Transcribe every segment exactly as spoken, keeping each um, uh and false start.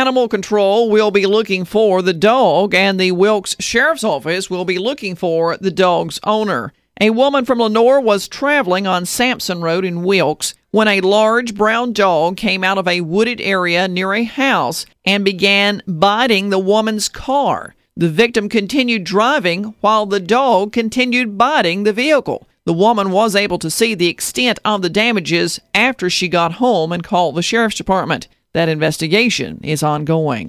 Animal Control will be looking for the dog, and the Wilkes Sheriff's Office will be looking for the dog's owner. A woman from Lenoir was traveling on Sampson Road in Wilkes when a large brown dog came out of a wooded area near a house and began biting the woman's car. The victim continued driving while the dog continued biting the vehicle. The woman was able to see the extent of the damages after she got home and called the sheriff's department. That investigation is ongoing.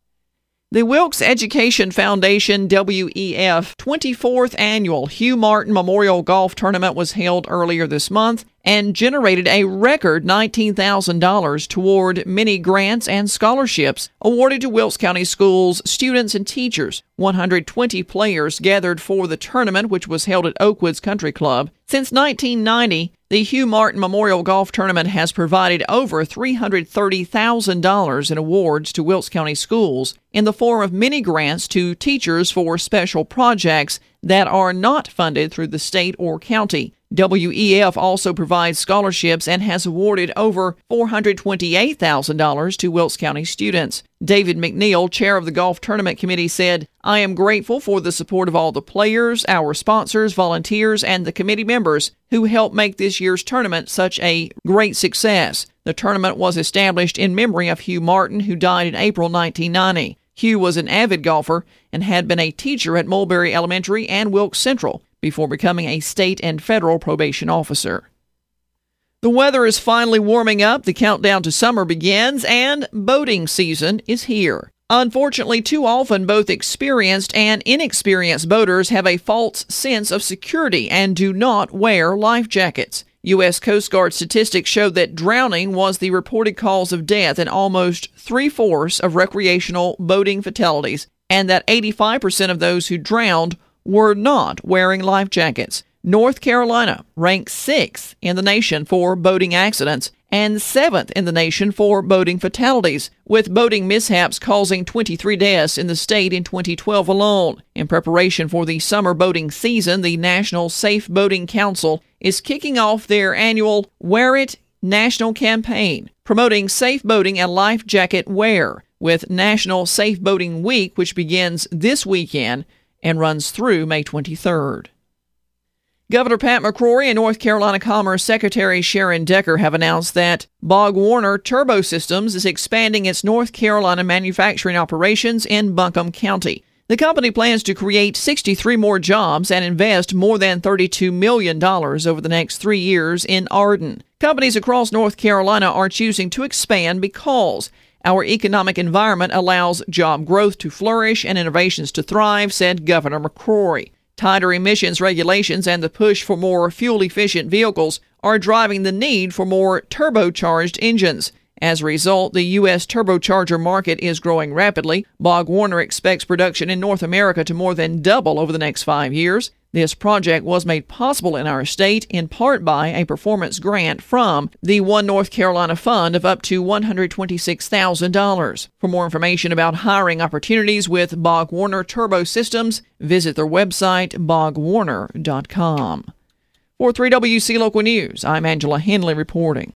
The Wilkes Education Foundation W E F twenty-fourth Annual Hugh Martin Memorial Golf Tournament was held earlier this month and generated a record nineteen thousand dollars toward many grants and scholarships awarded to Wilkes County Schools students and teachers. one hundred twenty players gathered for the tournament, which was held at Oakwoods Country Club. Since nineteen ninety, the Hugh Martin Memorial Golf Tournament has provided over three hundred thirty thousand dollars in awards to Wilkes County schools in the form of many grants to teachers for special projects that are not funded through the state or county. W E F also provides scholarships and has awarded over four hundred twenty-eight thousand dollars to Wilkes County students. David McNeil, chair of the Golf Tournament Committee, said, "I am grateful for the support of all the players, our sponsors, volunteers, and the committee members who helped make this year's tournament such a great success." The tournament was established in memory of Hugh Martin, who died in April nineteen ninety. Hugh was an avid golfer and had been a teacher at Mulberry Elementary and Wilkes Central before becoming a state and federal probation officer. The weather is finally warming up, the countdown to summer begins, and boating season is here. Unfortunately, too often, both experienced and inexperienced boaters have a false sense of security and do not wear life jackets. U S Coast Guard statistics show that drowning was the reported cause of death in almost three-fourths of recreational boating fatalities, and that eighty-five percent of those who drowned were not wearing life jackets. North Carolina ranks sixth in the nation for boating accidents and seventh in the nation for boating fatalities, with boating mishaps causing twenty-three deaths in the state in twenty twelve alone. In preparation for the summer boating season, the National Safe Boating Council is kicking off their annual Wear It national campaign, promoting safe boating and life jacket wear, with National Safe Boating Week, which begins this weekend and runs through May twenty-third. Governor Pat McCrory and North Carolina Commerce Secretary Sharon Decker have announced that BorgWarner Turbo Systems is expanding its North Carolina manufacturing operations in Buncombe County. The company plans to create sixty-three more jobs and invest more than thirty-two million dollars over the next three years in Arden. Companies across North Carolina are choosing to expand because our economic environment allows job growth to flourish and innovations to thrive, said Governor McCrory. Tighter emissions regulations and the push for more fuel-efficient vehicles are driving the need for more turbocharged engines. As a result, the U S turbocharger market is growing rapidly. BorgWarner expects production in North America to more than double over the next five years. This project was made possible in our state in part by a performance grant from the One North Carolina Fund of up to one hundred twenty-six thousand dollars. For more information about hiring opportunities with BorgWarner Turbo Systems, visit their website, bog warner dot com. For three W C Local News, I'm Angela Henley reporting.